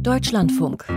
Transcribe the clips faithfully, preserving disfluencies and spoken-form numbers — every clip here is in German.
Deutschlandfunk.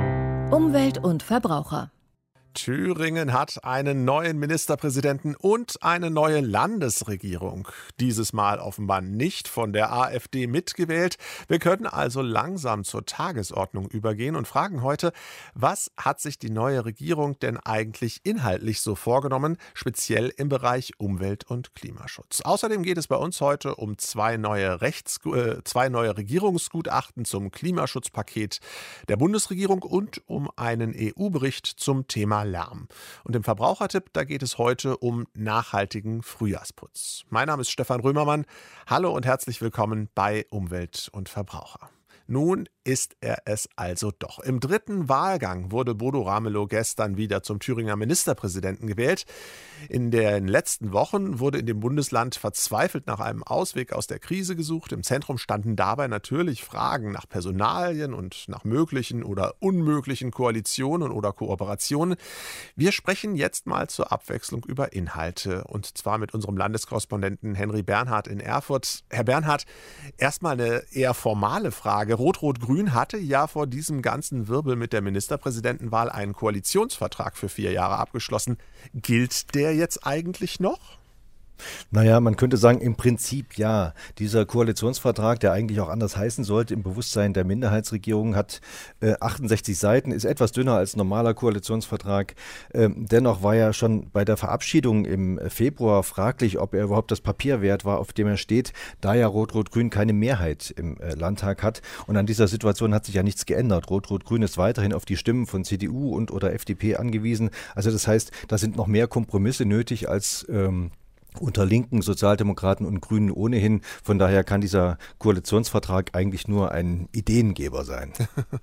Umwelt und Verbraucher. Thüringen hat einen neuen Ministerpräsidenten und eine neue Landesregierung. Dieses Mal offenbar nicht von der AfD mitgewählt. Wir können also langsam zur Tagesordnung übergehen und fragen heute, was hat sich die neue Regierung denn eigentlich inhaltlich so vorgenommen, speziell im Bereich Umwelt- und Klimaschutz. Außerdem geht es bei uns heute um zwei neue, Rechts, äh, zwei neue Regierungsgutachten zum Klimaschutzpaket der Bundesregierung und um einen E U-Bericht zum Thema Lärm. Und im Verbrauchertipp, da geht es heute um nachhaltigen Frühjahrsputz. Mein Name ist Stefan Römermann. Hallo und herzlich willkommen bei Umwelt und Verbraucher. Nun ist er es also doch. Im dritten Wahlgang wurde Bodo Ramelow gestern wieder zum Thüringer Ministerpräsidenten gewählt. In den letzten Wochen wurde in dem Bundesland verzweifelt nach einem Ausweg aus der Krise gesucht. Im Zentrum standen dabei natürlich Fragen nach Personalien und nach möglichen oder unmöglichen Koalitionen oder Kooperationen. Wir sprechen jetzt mal zur Abwechslung über Inhalte und zwar mit unserem Landeskorrespondenten Henry Bernhard in Erfurt. Herr Bernhard, erstmal eine eher formale Frage. Rot-Rot-Grün hatte ja vor diesem ganzen Wirbel mit der Ministerpräsidentenwahl einen Koalitionsvertrag für vier Jahre abgeschlossen. Gilt der jetzt eigentlich noch? Naja, man könnte sagen, im Prinzip ja. Dieser Koalitionsvertrag, der eigentlich auch anders heißen sollte, im Bewusstsein der Minderheitsregierung, hat äh, achtundsechzig Seiten, ist etwas dünner als normaler Koalitionsvertrag. Ähm, dennoch war ja schon bei der Verabschiedung im Februar fraglich, ob er überhaupt das Papier wert war, auf dem er steht, da ja Rot-Rot-Grün keine Mehrheit im äh, Landtag hat. Und an dieser Situation hat sich ja nichts geändert. Rot-Rot-Grün ist weiterhin auf die Stimmen von C D U und oder F D P angewiesen. Also das heißt, da sind noch mehr Kompromisse nötig als ähm, unter Linken, Sozialdemokraten und Grünen ohnehin. Von daher kann dieser Koalitionsvertrag eigentlich nur ein Ideengeber sein.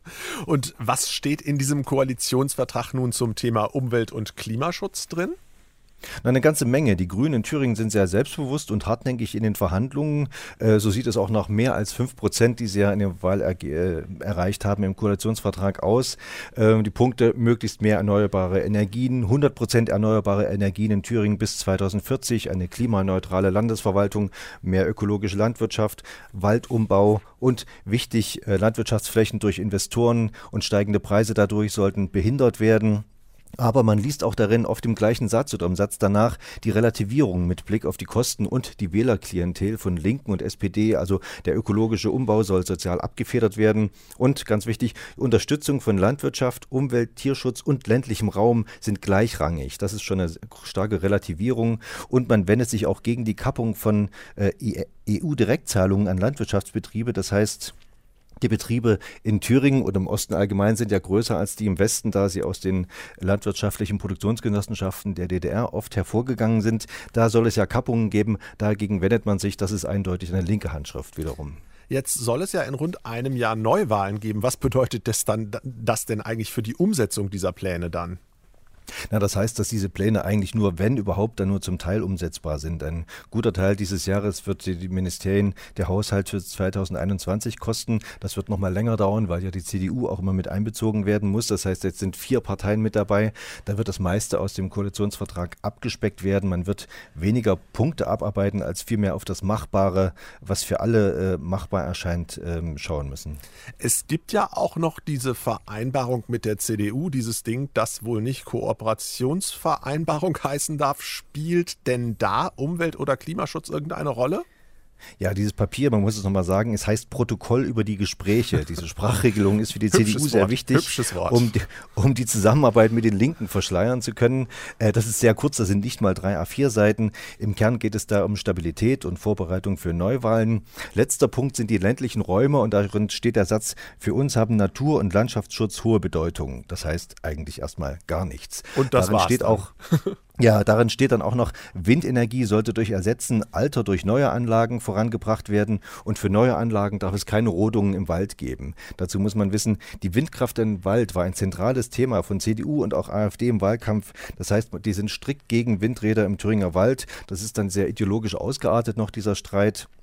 Und was steht in diesem Koalitionsvertrag nun zum Thema Umwelt- und Klimaschutz drin? Na, eine ganze Menge. Die Grünen in Thüringen sind sehr selbstbewusst und hartnäckig in den Verhandlungen. Äh, so sieht es auch nach mehr als fünf Prozent, die sie ja in der Wahl er äh, erreicht haben im Koalitionsvertrag aus. Äh, die Punkte: möglichst mehr erneuerbare Energien, hundert Prozent erneuerbare Energien in Thüringen bis zweitausendvierzig, eine klimaneutrale Landesverwaltung, mehr ökologische Landwirtschaft, Waldumbau und wichtig, äh, Landwirtschaftsflächen durch Investoren und steigende Preise dadurch sollten behindert werden. Aber man liest auch darin oft im gleichen Satz oder im Satz danach die Relativierung mit Blick auf die Kosten und die Wählerklientel von Linken und S P D. Also der ökologische Umbau soll sozial abgefedert werden. Und ganz wichtig, Unterstützung von Landwirtschaft, Umwelt, Tierschutz und ländlichem Raum sind gleichrangig. Das ist schon eine starke Relativierung. Und man wendet sich auch gegen die Kappung von äh, E U-Direktzahlungen an Landwirtschaftsbetriebe. Das heißt, die Betriebe in Thüringen und im Osten allgemein sind ja größer als die im Westen, da sie aus den landwirtschaftlichen Produktionsgenossenschaften der D D R oft hervorgegangen sind. Da soll es ja Kappungen geben, dagegen wendet man sich. Das ist eindeutig eine linke Handschrift wiederum. Jetzt soll es ja in rund einem Jahr Neuwahlen geben. Was bedeutet das dann, das denn eigentlich für die Umsetzung dieser Pläne dann? Na, das heißt, dass diese Pläne eigentlich nur, wenn überhaupt, dann nur zum Teil umsetzbar sind. Ein guter Teil dieses Jahres wird die Ministerien der Haushalt für zweitausendeinundzwanzig kosten. Das wird noch mal länger dauern, weil ja die C D U auch immer mit einbezogen werden muss. Das heißt, jetzt sind vier Parteien mit dabei. Da wird das meiste aus dem Koalitionsvertrag abgespeckt werden. Man wird weniger Punkte abarbeiten, als vielmehr auf das Machbare, was für alle äh, machbar erscheint, ähm, schauen müssen. Es gibt ja auch noch diese Vereinbarung mit der C D U, dieses Ding, das wohl nicht kooperiert Kooperationsvereinbarung heißen darf. Spielt denn da Umwelt- oder Klimaschutz irgendeine Rolle? Ja, dieses Papier, man muss es nochmal sagen, es heißt Protokoll über die Gespräche. Diese Sprachregelung ist für die C D U sehr Wort, wichtig, um die, um die Zusammenarbeit mit den Linken verschleiern zu können. Äh, das ist sehr kurz, das sind nicht mal drei A vier Seiten. Im Kern geht es da um Stabilität und Vorbereitung für Neuwahlen. Letzter Punkt sind die ländlichen Räume und darin steht der Satz: Für uns haben Natur- und Landschaftsschutz hohe Bedeutung. Das heißt eigentlich erstmal gar nichts. Und das darin war's steht dann. auch Ja, darin steht dann auch noch, Windenergie sollte durch Ersetzen alter durch neue Anlagen vorangebracht werden und für neue Anlagen darf es keine Rodungen im Wald geben. Dazu muss man wissen, die Windkraft im Wald war ein zentrales Thema von C D U und auch AfD im Wahlkampf. Das heißt, die sind strikt gegen Windräder im Thüringer Wald. Das ist dann sehr ideologisch ausgeartet noch, dieser Streit.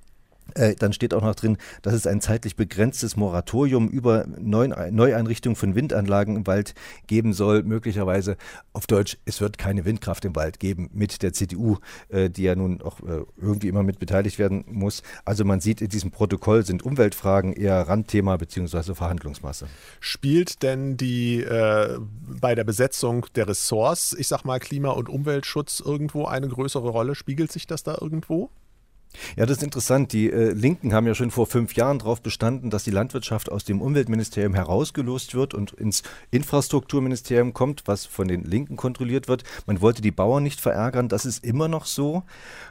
Äh, dann steht auch noch drin, dass es ein zeitlich begrenztes Moratorium über Neueinrichtung von Windanlagen im Wald geben soll. Möglicherweise auf Deutsch, es wird keine Windkraft im Wald geben mit der C D U, äh, die ja nun auch äh, irgendwie immer mit beteiligt werden muss. Also man sieht, in diesem Protokoll sind Umweltfragen eher Randthema bzw. Verhandlungsmasse. Spielt denn die äh, bei der Besetzung der Ressorts, ich sag mal Klima- und Umweltschutz, irgendwo eine größere Rolle? Spiegelt sich das da irgendwo? Ja, das ist interessant. Die äh, Linken haben ja schon vor fünf Jahren darauf bestanden, dass die Landwirtschaft aus dem Umweltministerium herausgelost wird und ins Infrastrukturministerium kommt, was von den Linken kontrolliert wird. Man wollte die Bauern nicht verärgern, das ist immer noch so.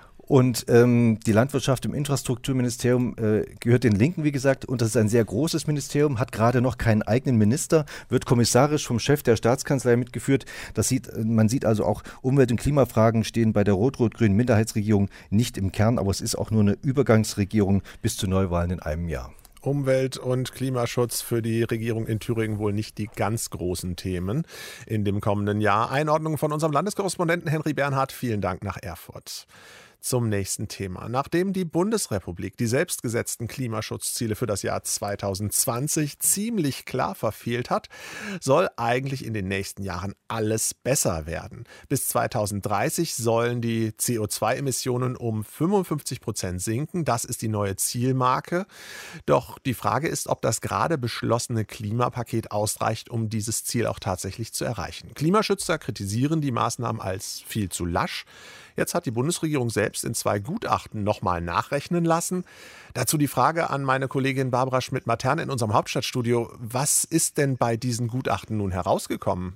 Und ähm, die Landwirtschaft im Infrastrukturministerium äh, gehört den Linken, wie gesagt, und das ist ein sehr großes Ministerium, hat gerade noch keinen eigenen Minister, wird kommissarisch vom Chef der Staatskanzlei mitgeführt. Das sieht, man sieht also auch, Umwelt- und Klimafragen stehen bei der rot-rot-grünen Minderheitsregierung nicht im Kern, aber es ist auch nur eine Übergangsregierung bis zu Neuwahlen in einem Jahr. Umwelt- und Klimaschutz für die Regierung in Thüringen wohl nicht die ganz großen Themen in dem kommenden Jahr. Einordnung von unserem Landeskorrespondenten Henry Bernhard. Vielen Dank nach Erfurt. Zum nächsten Thema. Nachdem die Bundesrepublik die selbstgesetzten Klimaschutzziele für das Jahr zweitausendzwanzig ziemlich klar verfehlt hat, soll eigentlich in den nächsten Jahren alles besser werden. Bis zweitausenddreißig sollen die C O zwei Emissionen um fünfundfünfzig Prozent sinken. Das ist die neue Zielmarke. Doch die Frage ist, ob das gerade beschlossene Klimapaket ausreicht, um dieses Ziel auch tatsächlich zu erreichen. Klimaschützer kritisieren die Maßnahmen als viel zu lasch. Jetzt hat die Bundesregierung selbst in zwei Gutachten nochmal nachrechnen lassen. Dazu die Frage an meine Kollegin Barbara Schmidt-Matern in unserem Hauptstadtstudio. Was ist denn bei diesen Gutachten nun herausgekommen?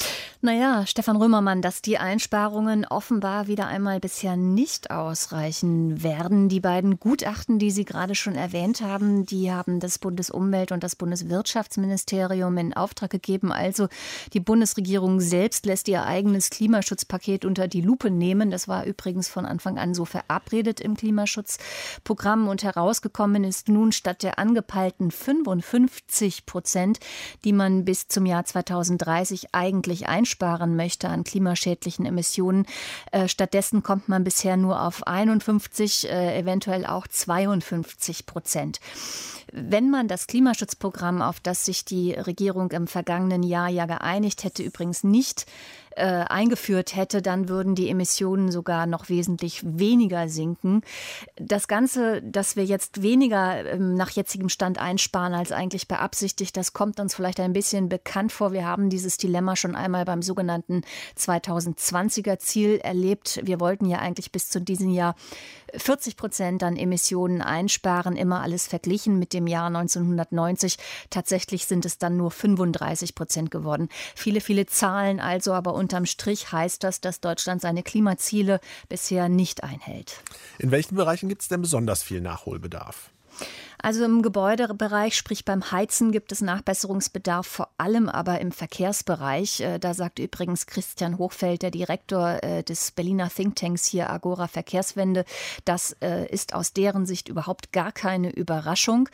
Naja, Stefan Römermann, dass die Einsparungen offenbar wieder einmal bisher nicht ausreichen werden. Die beiden Gutachten, die Sie gerade schon erwähnt haben, die haben das Bundesumwelt- und das Bundeswirtschaftsministerium in Auftrag gegeben. Also die Bundesregierung selbst lässt ihr eigenes Klimaschutzpaket unter die Lupe nehmen. Das war übrigens von Anfang an so verabredet im Klimaschutzprogramm. Und herausgekommen ist nun statt der angepeilten fünfundfünfzig Prozent, die man bis zum Jahr zweitausenddreißig eigentlich einsparen möchte an klimaschädlichen Emissionen. Äh, stattdessen kommt man bisher nur auf einundfünfzig, äh, eventuell auch zweiundfünfzig Prozent. Wenn man das Klimaschutzprogramm, auf das sich die Regierung im vergangenen Jahr ja geeinigt hätte, übrigens nicht äh, eingeführt hätte, dann würden die Emissionen sogar noch wesentlich weniger sinken. Das Ganze, dass wir jetzt weniger ähm, nach jetzigem Stand einsparen als eigentlich beabsichtigt, das kommt uns vielleicht ein bisschen bekannt vor. Wir haben dieses Dilemma schon einmal beim sogenannten zweitausendzwanziger Ziel erlebt. Wir wollten ja eigentlich bis zu diesem Jahr vierzig Prozent an Emissionen einsparen, immer alles verglichen mit dem Jahr neunzehnhundertneunzig. Tatsächlich sind es dann nur fünfunddreißig Prozent geworden. Viele, viele Zahlen also, aber unterm Strich heißt das, dass Deutschland seine Klimaziele bisher nicht einhält. In welchen Bereichen gibt es denn besonders viel Nachholbedarf? Also im Gebäudebereich, sprich beim Heizen, gibt es Nachbesserungsbedarf, vor allem aber im Verkehrsbereich. Da sagt übrigens Christian Hochfeld, der Direktor des Berliner Thinktanks hier Agora Verkehrswende, das ist aus deren Sicht überhaupt gar keine Überraschung.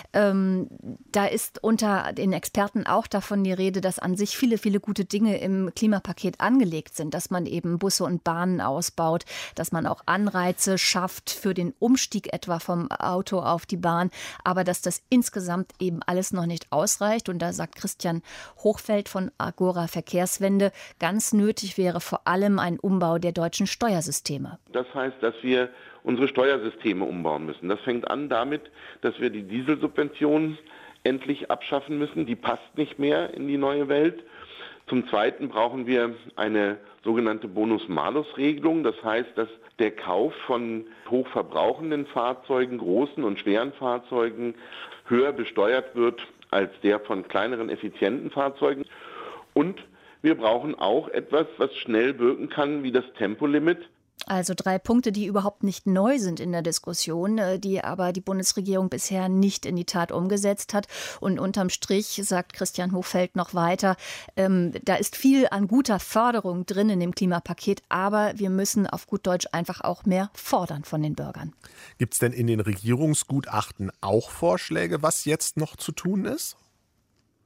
Da ist unter den Experten auch davon die Rede, dass an sich viele, viele gute Dinge im Klimapaket angelegt sind, dass man eben Busse und Bahnen ausbaut, dass man auch Anreize schafft für den Umstieg etwa vom Auto auf die Bahn. Aber dass das insgesamt eben alles noch nicht ausreicht. Und da sagt Christian Hochfeld von Agora Verkehrswende, ganz nötig wäre vor allem ein Umbau der deutschen Steuersysteme. Das heißt, dass wir unsere Steuersysteme umbauen müssen. Das fängt an damit, dass wir die Dieselsubventionen endlich abschaffen müssen. Die passt nicht mehr in die neue Welt. Zum Zweiten brauchen wir eine sogenannte Bonus-Malus-Regelung. Das heißt, dass der Kauf von hochverbrauchenden Fahrzeugen, großen und schweren Fahrzeugen höher besteuert wird als der von kleineren, effizienten Fahrzeugen. Und wir brauchen auch etwas, was schnell wirken kann, wie das Tempolimit. Also drei Punkte, die überhaupt nicht neu sind in der Diskussion, die aber die Bundesregierung bisher nicht in die Tat umgesetzt hat. Und unterm Strich, sagt Christian Hochfeld noch weiter, ähm, da ist viel an guter Förderung drin in dem Klimapaket, aber wir müssen auf gut Deutsch einfach auch mehr fordern von den Bürgern. Gibt es denn in den Regierungsgutachten auch Vorschläge, was jetzt noch zu tun ist?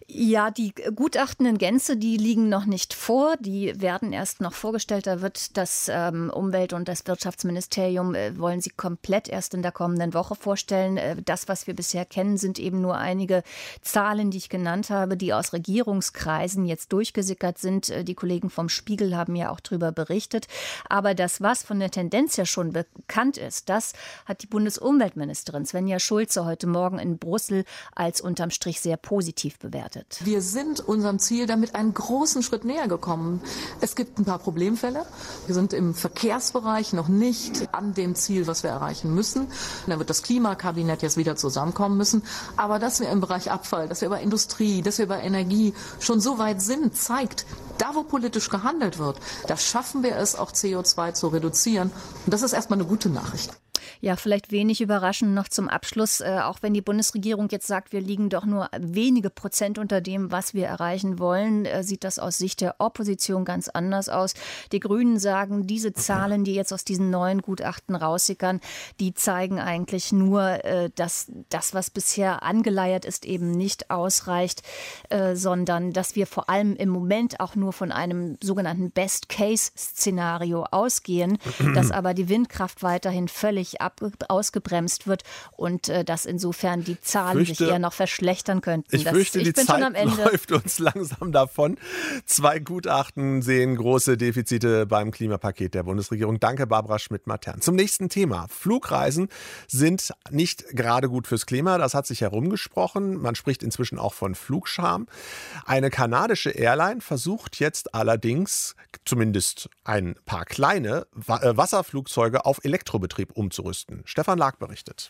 Ja, die Gutachten in Gänze, die liegen noch nicht vor. Die werden erst noch vorgestellt. Da wird das ähm, Umwelt- und das Wirtschaftsministerium, äh, wollen sie komplett erst in der kommenden Woche vorstellen. Äh, das, was wir bisher kennen, sind eben nur einige Zahlen, die ich genannt habe, die aus Regierungskreisen jetzt durchgesickert sind. Äh, die Kollegen vom Spiegel haben ja auch darüber berichtet. Aber das, was von der Tendenz ja schon bekannt ist, das hat die Bundesumweltministerin Svenja Schulze heute Morgen in Brüssel als unterm Strich sehr positiv bewertet. Wir sind unserem Ziel damit einen großen Schritt näher gekommen. Es gibt ein paar Problemfälle. Wir sind im Verkehrsbereich noch nicht an dem Ziel, was wir erreichen müssen. Da wird das Klimakabinett jetzt wieder zusammenkommen müssen. Aber dass wir im Bereich Abfall, dass wir bei Industrie, dass wir bei Energie schon so weit sind, zeigt, da wo politisch gehandelt wird, da schaffen wir es auch C O zwei zu reduzieren. Und das ist erstmal eine gute Nachricht. Ja, vielleicht wenig überraschend noch zum Abschluss, äh, auch wenn die Bundesregierung jetzt sagt, wir liegen doch nur wenige Prozent unter dem, was wir erreichen wollen, äh, sieht das aus Sicht der Opposition ganz anders aus. Die Grünen sagen, diese Zahlen, die jetzt aus diesen neuen Gutachten raussickern, die zeigen eigentlich nur, äh, dass das, was bisher angeleiert ist, eben nicht ausreicht, äh, sondern dass wir vor allem im Moment auch nur von einem sogenannten Best-Case-Szenario ausgehen, dass aber die Windkraft weiterhin völlig ab ausgebremst wird und äh, dass insofern die Zahlen fürchte, sich eher noch verschlechtern könnten. Ich das, fürchte, ich die bin Zeit schon am Ende. läuft uns langsam davon. Zwei Gutachten sehen große Defizite beim Klimapaket der Bundesregierung. Danke, Barbara Schmidt-Matern. Zum nächsten Thema. Flugreisen sind nicht gerade gut fürs Klima. Das hat sich herumgesprochen. Man spricht inzwischen auch von Flugscham. Eine kanadische Airline versucht jetzt allerdings, zumindest ein paar kleine Wasserflugzeuge auf Elektrobetrieb umzurüsten. Stefan Lag berichtet.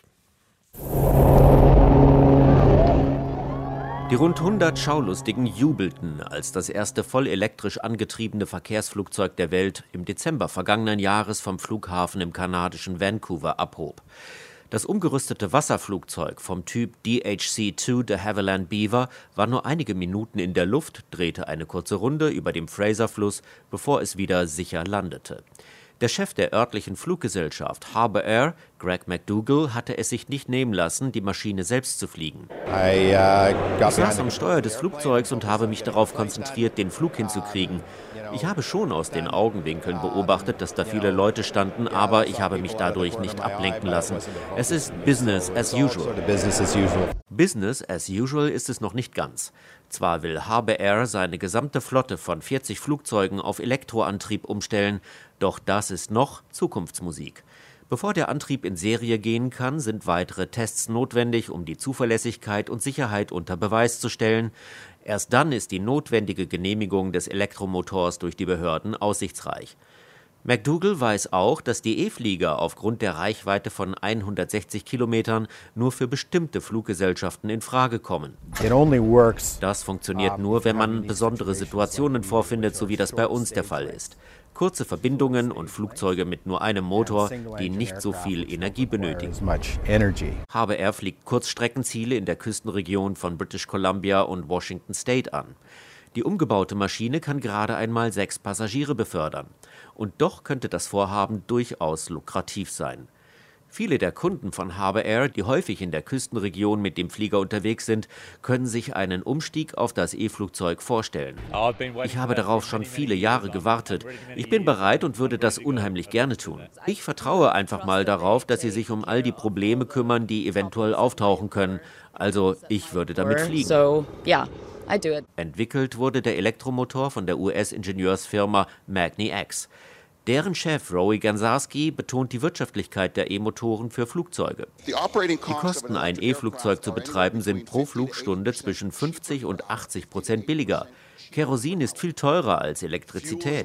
Die rund hundert Schaulustigen jubelten, als das erste voll elektrisch angetriebene Verkehrsflugzeug der Welt im Dezember vergangenen Jahres vom Flughafen im kanadischen Vancouver abhob. Das umgerüstete Wasserflugzeug vom Typ D H C zwei de Havilland Beaver war nur einige Minuten in der Luft, drehte eine kurze Runde über dem Fraser-Fluss, bevor es wieder sicher landete. Der Chef der örtlichen Fluggesellschaft Harbour Air, Greg McDougall, hatte es sich nicht nehmen lassen, die Maschine selbst zu fliegen. Ich saß am Steuer des Flugzeugs und habe mich darauf konzentriert, den Flug hinzukriegen. Ich habe schon aus den Augenwinkeln beobachtet, dass da viele Leute standen, aber ich habe mich dadurch nicht ablenken lassen. Es ist Business as usual. Business as usual ist es noch nicht ganz. Zwar will Harbour Air seine gesamte Flotte von vierzig Flugzeugen auf Elektroantrieb umstellen, doch das ist noch Zukunftsmusik. Bevor der Antrieb in Serie gehen kann, sind weitere Tests notwendig, um die Zuverlässigkeit und Sicherheit unter Beweis zu stellen. Erst dann ist die notwendige Genehmigung des Elektromotors durch die Behörden aussichtsreich. McDougall weiß auch, dass die E-Flieger aufgrund der Reichweite von hundertsechzig Kilometern nur für bestimmte Fluggesellschaften in Frage kommen. Das funktioniert nur, wenn man besondere Situationen vorfindet, so wie das bei uns der Fall ist. Kurze Verbindungen und Flugzeuge mit nur einem Motor, die nicht so viel Energie benötigen. Harbour Air fliegt Kurzstreckenziele in der Küstenregion von British Columbia und Washington State an. Die umgebaute Maschine kann gerade einmal sechs Passagiere befördern. Und doch könnte das Vorhaben durchaus lukrativ sein. Viele der Kunden von Harbour Air, die häufig in der Küstenregion mit dem Flieger unterwegs sind, können sich einen Umstieg auf das E-Flugzeug vorstellen. Ich habe darauf schon viele Jahre gewartet. Ich bin bereit und würde das unheimlich gerne tun. Ich vertraue einfach mal darauf, dass sie sich um all die Probleme kümmern, die eventuell auftauchen können. Also ich würde damit fliegen. So, yeah. I do it. Entwickelt wurde der Elektromotor von der U S-Ingenieursfirma magniX. Deren Chef Rory Ganzarski betont die Wirtschaftlichkeit der E-Motoren für Flugzeuge. Die Kosten, ein E-Flugzeug zu betreiben, sind pro Flugstunde zwischen fünfzig und achtzig Prozent billiger. Kerosin ist viel teurer als Elektrizität.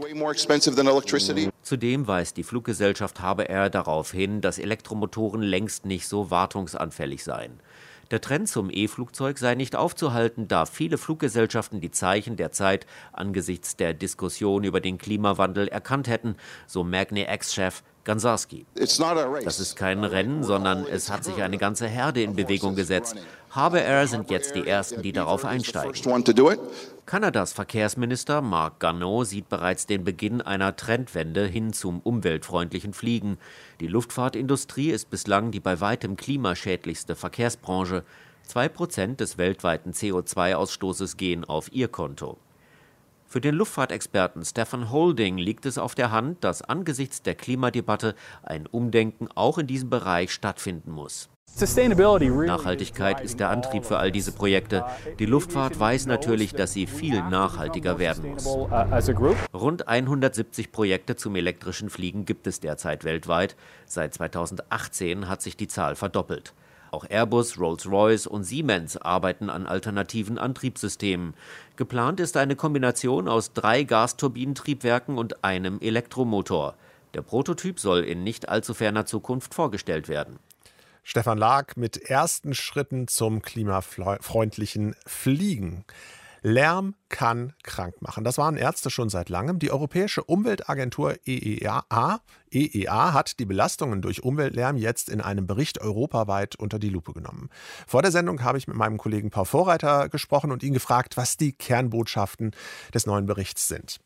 Zudem weist die Fluggesellschaft Harbour Air darauf hin, dass Elektromotoren längst nicht so wartungsanfällig seien. Der Trend zum E-Flugzeug sei nicht aufzuhalten, da viele Fluggesellschaften die Zeichen der Zeit angesichts der Diskussion über den Klimawandel erkannt hätten, so magniX-Chef Ganzarski. Das ist kein Rennen, sondern es hat sich eine ganze Herde in Bewegung gesetzt. Harbour Air sind jetzt die Ersten, die darauf einsteigen. Kanadas Verkehrsminister Mark Garneau sieht bereits den Beginn einer Trendwende hin zum umweltfreundlichen Fliegen. Die Luftfahrtindustrie ist bislang die bei weitem klimaschädlichste Verkehrsbranche. Zwei Prozent des weltweiten C O zwei Ausstoßes gehen auf ihr Konto. Für den Luftfahrtexperten Stefan Holding liegt es auf der Hand, dass angesichts der Klimadebatte ein Umdenken auch in diesem Bereich stattfinden muss. Nachhaltigkeit ist der Antrieb für all diese Projekte. Die Luftfahrt weiß natürlich, dass sie viel nachhaltiger werden muss. Rund hundertsiebzig Projekte zum elektrischen Fliegen gibt es derzeit weltweit. Seit zweitausendachtzehn hat sich die Zahl verdoppelt. Auch Airbus, Rolls-Royce und Siemens arbeiten an alternativen Antriebssystemen. Geplant ist eine Kombination aus drei Gasturbinentriebwerken und einem Elektromotor. Der Prototyp soll in nicht allzu ferner Zukunft vorgestellt werden. Stefan Lag mit ersten Schritten zum klimafreundlichen Fliegen. Lärm kann krank machen. Das waren Ärzte schon seit langem. Die Europäische Umweltagentur E E A, E E A hat die Belastungen durch Umweltlärm jetzt in einem Bericht europaweit unter die Lupe genommen. Vor der Sendung habe ich mit meinem Kollegen Paul Vorreiter gesprochen und ihn gefragt, was die Kernbotschaften des neuen Berichts sind.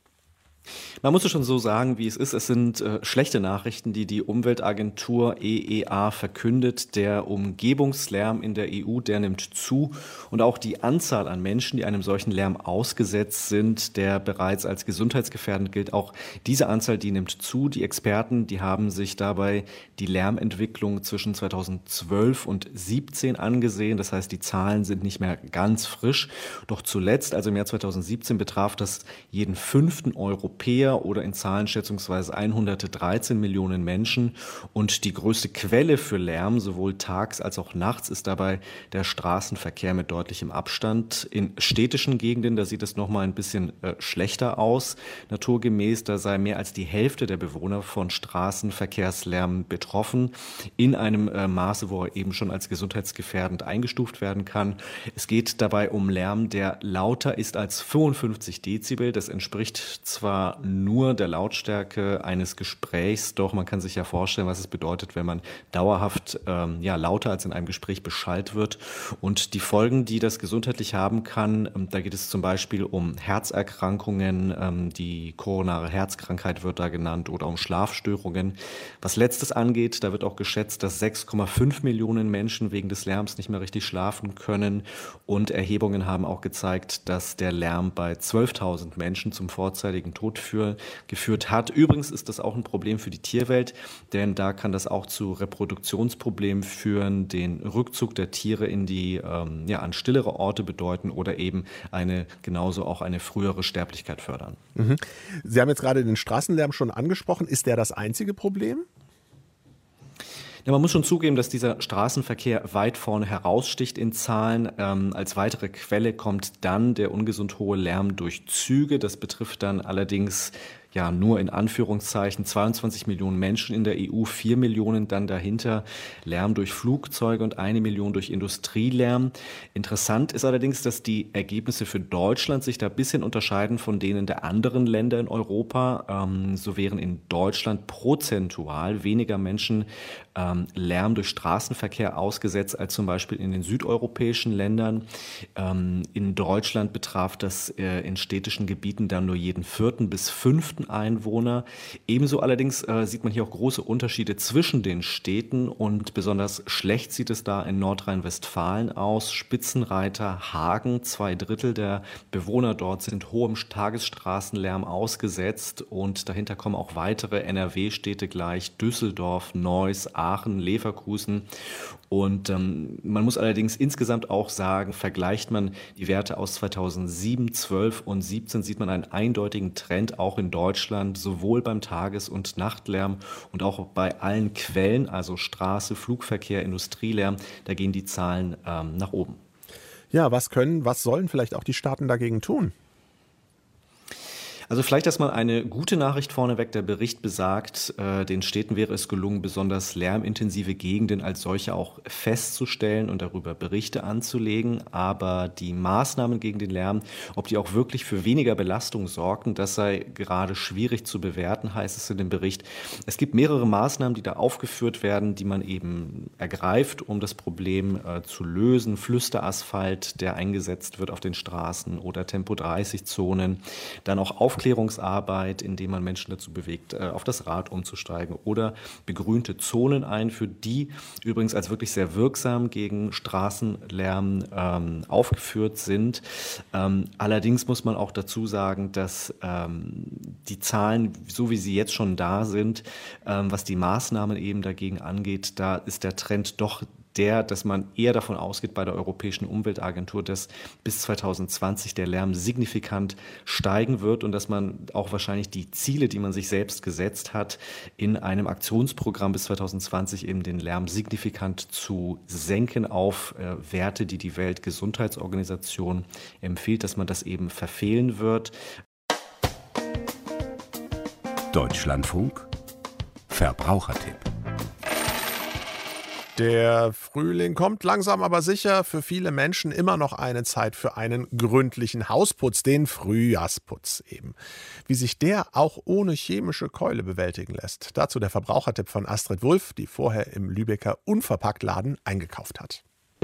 Man muss es schon so sagen, wie es ist. Es sind äh, schlechte Nachrichten, die die Umweltagentur E E A verkündet. Der Umgebungslärm in der E U, der nimmt zu. Und auch die Anzahl an Menschen, die einem solchen Lärm ausgesetzt sind, der bereits als gesundheitsgefährdend gilt, auch diese Anzahl, die nimmt zu. Die Experten, die haben sich dabei die Lärmentwicklung zwischen zweitausendzwölf und siebzehn angesehen. Das heißt, die Zahlen sind nicht mehr ganz frisch. Doch zuletzt, also im Jahr zweitausendsiebzehn, betraf das jeden fünften Europäer oder in Zahlen schätzungsweise hundertdreizehn Millionen Menschen. Und die größte Quelle für Lärm, sowohl tags als auch nachts, ist dabei der Straßenverkehr mit deutlichem Abstand. In städtischen Gegenden, da sieht es noch mal ein bisschen äh, schlechter aus. Naturgemäß, da sei mehr als die Hälfte der Bewohner von Straßenverkehrslärm betroffen, in einem äh, Maße, wo er eben schon als gesundheitsgefährdend eingestuft werden kann. Es geht dabei um Lärm, der lauter ist als fünfundfünfzig Dezibel. Das entspricht zwar nur der Lautstärke eines Gesprächs, doch man kann sich ja vorstellen, was es bedeutet, wenn man dauerhaft ähm, ja, lauter als in einem Gespräch beschallt wird. Und die Folgen, die das gesundheitlich haben kann, ähm, da geht es zum Beispiel um Herzerkrankungen, ähm, die koronare Herzkrankheit wird da genannt, oder um Schlafstörungen. Was Letztes angeht, da wird auch geschätzt, dass sechs Komma fünf Millionen Menschen wegen des Lärms nicht mehr richtig schlafen können. Und Erhebungen haben auch gezeigt, dass der Lärm bei zwölftausend Menschen zum vorzeitigen Tod Für, geführt hat. Übrigens ist das auch ein Problem für die Tierwelt, denn da kann das auch zu Reproduktionsproblemen führen, den Rückzug der Tiere in die ähm, ja, an stillere Orte bedeuten oder eben eine genauso auch eine frühere Sterblichkeit fördern. Mhm. Sie haben jetzt gerade den Straßenlärm schon angesprochen. Ist der das einzige Problem? Ja, man muss schon zugeben, dass dieser Straßenverkehr weit vorne heraussticht in Zahlen. Ähm, als weitere Quelle kommt dann der ungesund hohe Lärm durch Züge. Das betrifft dann allerdings ja nur in Anführungszeichen zweiundzwanzig Millionen Menschen in der E U, vier Millionen dann dahinter Lärm durch Flugzeuge und eine Million durch Industrielärm. Interessant ist allerdings, dass die Ergebnisse für Deutschland sich da ein bisschen unterscheiden von denen der anderen Länder in Europa. Ähm, so wären in Deutschland prozentual weniger Menschen ähm, Lärm durch Straßenverkehr ausgesetzt als zum Beispiel in den südeuropäischen Ländern. Ähm, in Deutschland betraf das äh, in städtischen Gebieten dann nur jeden vierten bis fünften Einwohner. Ebenso allerdings äh, sieht man hier auch große Unterschiede zwischen den Städten und besonders schlecht sieht es da in Nordrhein-Westfalen aus. Spitzenreiter Hagen, zwei Drittel der Bewohner dort sind hohem Tagesstraßenlärm ausgesetzt und dahinter kommen auch weitere N R W-Städte gleich, Düsseldorf, Neuss, Aachen, Leverkusen. Und ähm, man muss allerdings insgesamt auch sagen, vergleicht man die Werte aus zweitausendsieben, zwölf und siebzehn, sieht man einen eindeutigen Trend auch in Deutschland, sowohl beim Tages- und Nachtlärm und auch bei allen Quellen, also Straße, Flugverkehr, Industrielärm, da gehen die Zahlen ähm, nach oben. Ja, was können, was sollen vielleicht auch die Staaten dagegen tun? Also vielleicht erstmal eine gute Nachricht vorneweg. Der Bericht besagt, äh, den Städten wäre es gelungen, besonders lärmintensive Gegenden als solche auch festzustellen und darüber Berichte anzulegen. Aber die Maßnahmen gegen den Lärm, ob die auch wirklich für weniger Belastung sorgten, das sei gerade schwierig zu bewerten, heißt es in dem Bericht. Es gibt mehrere Maßnahmen, die da aufgeführt werden, die man eben ergreift, um das Problem äh, zu lösen. Flüsterasphalt, der eingesetzt wird auf den Straßen oder Tempo dreißig Zonen. Dann auch auf Aufklärungsarbeit, indem man Menschen dazu bewegt, auf das Rad umzusteigen oder begrünte Zonen einführt, die übrigens als wirklich sehr wirksam gegen Straßenlärm ähm, aufgeführt sind. Ähm, allerdings muss man auch dazu sagen, dass ähm, die Zahlen, so wie sie jetzt schon da sind, ähm, was die Maßnahmen eben dagegen angeht, da ist der Trend doch der, dass man eher davon ausgeht bei der Europäischen Umweltagentur, dass bis zwanzig zwanzig der Lärm signifikant steigen wird und dass man auch wahrscheinlich die Ziele, die man sich selbst gesetzt hat, in einem Aktionsprogramm bis zwanzig zwanzig eben den Lärm signifikant zu senken auf äh, Werte, die die Weltgesundheitsorganisation empfiehlt, dass man das eben verfehlen wird. Deutschlandfunk Verbrauchertipp. Der Frühling kommt langsam aber sicher. Für viele Menschen immer noch eine Zeit für einen gründlichen Hausputz, den Frühjahrsputz eben. Wie sich der auch ohne chemische Keule bewältigen lässt. Dazu der Verbrauchertipp von Astrid Wulff, die vorher im Lübecker Unverpacktladen eingekauft hat.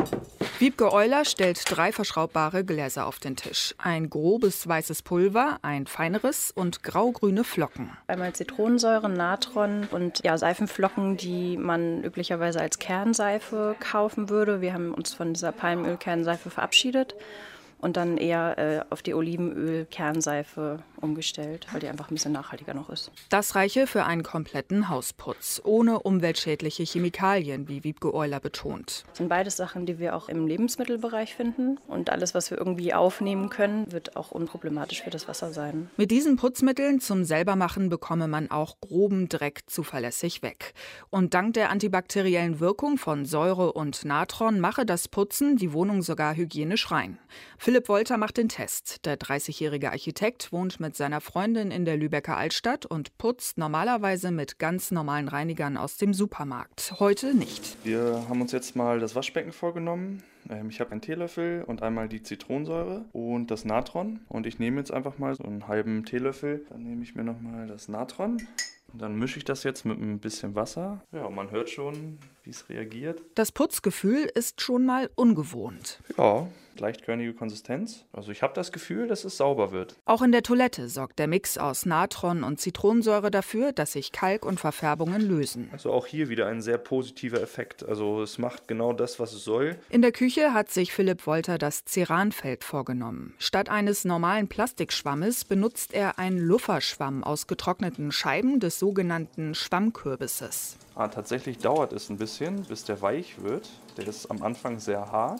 Wiebke Euler stellt drei verschraubbare Gläser auf den Tisch. Ein grobes weißes Pulver, ein feineres und grau-grüne Flocken. Einmal Zitronensäure, Natron und ja, Seifenflocken, die man üblicherweise als Kernseife kaufen würde. Wir haben uns von dieser Palmöl-Kernseife verabschiedet und dann eher äh, auf die Olivenöl-Kernseife umgestellt, weil die einfach ein bisschen nachhaltiger noch ist. Das reiche für einen kompletten Hausputz, ohne umweltschädliche Chemikalien, wie Wiebke Euler betont. Das sind beides Sachen, die wir auch im Lebensmittelbereich finden. Und alles, was wir irgendwie aufnehmen können, wird auch unproblematisch für das Wasser sein. Mit diesen Putzmitteln zum Selbermachen bekomme man auch groben Dreck zuverlässig weg. Und dank der antibakteriellen Wirkung von Säure und Natron mache das Putzen die Wohnung sogar hygienisch rein. Philipp Wolter macht den Test. Der dreißigjährige Architekt wohnt mit seiner Freundin in der Lübecker Altstadt und putzt normalerweise mit ganz normalen Reinigern aus dem Supermarkt. Heute nicht. Wir haben uns jetzt mal das Waschbecken vorgenommen. Ich habe einen Teelöffel und einmal die Zitronensäure und das Natron. Und ich nehme jetzt einfach mal so einen halben Teelöffel. Dann nehme ich mir nochmal das Natron. Und dann mische ich das jetzt mit ein bisschen Wasser. Ja, und man hört schon, wie es reagiert. Das Putzgefühl ist schon mal ungewohnt. Ja, leichtkörnige Konsistenz. Also ich habe das Gefühl, dass es sauber wird. Auch in der Toilette sorgt der Mix aus Natron und Zitronensäure dafür, dass sich Kalk und Verfärbungen lösen. Also auch hier wieder ein sehr positiver Effekt. Also es macht genau das, was es soll. In der Küche hat sich Philipp Wolter das Ceranfeld vorgenommen. Statt eines normalen Plastikschwammes benutzt er einen Lufferschwamm aus getrockneten Scheiben des sogenannten Schwammkürbisses. Ah, tatsächlich dauert es ein bisschen, bis der weich wird. Der ist am Anfang sehr hart.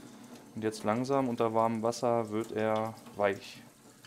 Und jetzt langsam unter warmem Wasser wird er weich,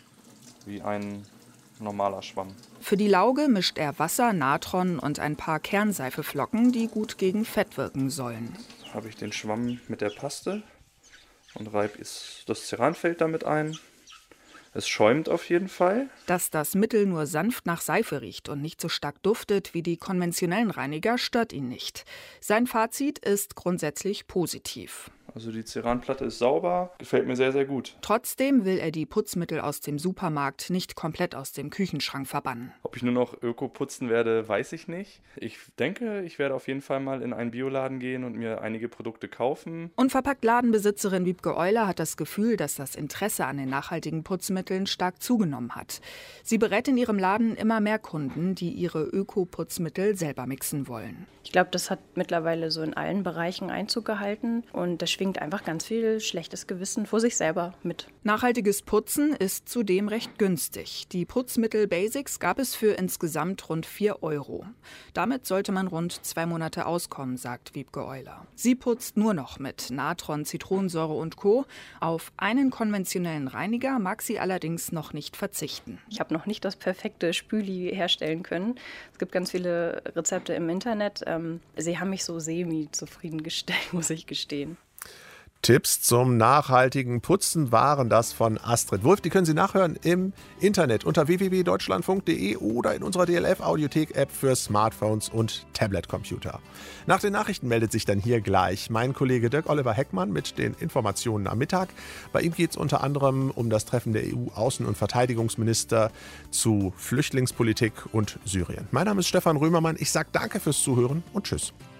wie ein normaler Schwamm. Für die Lauge mischt er Wasser, Natron und ein paar Kernseifeflocken, die gut gegen Fett wirken sollen. Jetzt habe ich den Schwamm mit der Paste und reibe das Ceranfeld damit ein. Es schäumt auf jeden Fall. Dass das Mittel nur sanft nach Seife riecht und nicht so stark duftet wie die konventionellen Reiniger, stört ihn nicht. Sein Fazit ist grundsätzlich positiv. Also die Ceranplatte ist sauber, gefällt mir sehr, sehr gut. Trotzdem will er die Putzmittel aus dem Supermarkt nicht komplett aus dem Küchenschrank verbannen. Ob ich nur noch Öko putzen werde, weiß ich nicht. Ich denke, ich werde auf jeden Fall mal in einen Bioladen gehen und mir einige Produkte kaufen. Unverpackt-Ladenbesitzerin Wiebke Euler hat das Gefühl, dass das Interesse an den nachhaltigen Putzmitteln stark zugenommen hat. Sie berät in ihrem Laden immer mehr Kunden, die ihre Öko-Putzmittel selber mixen wollen. Ich glaube, das hat mittlerweile so in allen Bereichen Einzug gehalten und das schwingt einfach ganz viel schlechtes Gewissen vor sich selber mit. Nachhaltiges Putzen ist zudem recht günstig. Die Putzmittel Basics gab es für insgesamt rund vier Euro. Damit sollte man rund zwei Monate auskommen, sagt Wiebke Euler. Sie putzt nur noch mit Natron, Zitronensäure und Co. Auf einen konventionellen Reiniger mag sie allerdings noch nicht verzichten. Ich habe noch nicht das perfekte Spüli herstellen können. Es gibt ganz viele Rezepte im Internet. Sie haben mich so semi-zufriedengestellt, muss ich gestehen. Tipps zum nachhaltigen Putzen waren das von Astrid Wulff. Die können Sie nachhören im Internet unter w w w punkt deutschlandfunk punkt de oder in unserer D L F-Audiothek-App für Smartphones und Tablet-Computer. Nach den Nachrichten meldet sich dann hier gleich mein Kollege Dirk Oliver Heckmann mit den Informationen am Mittag. Bei ihm geht es unter anderem um das Treffen der E U-Außen- und Verteidigungsminister zu Flüchtlingspolitik und Syrien. Mein Name ist Stefan Römermann. Ich sage danke fürs Zuhören und tschüss.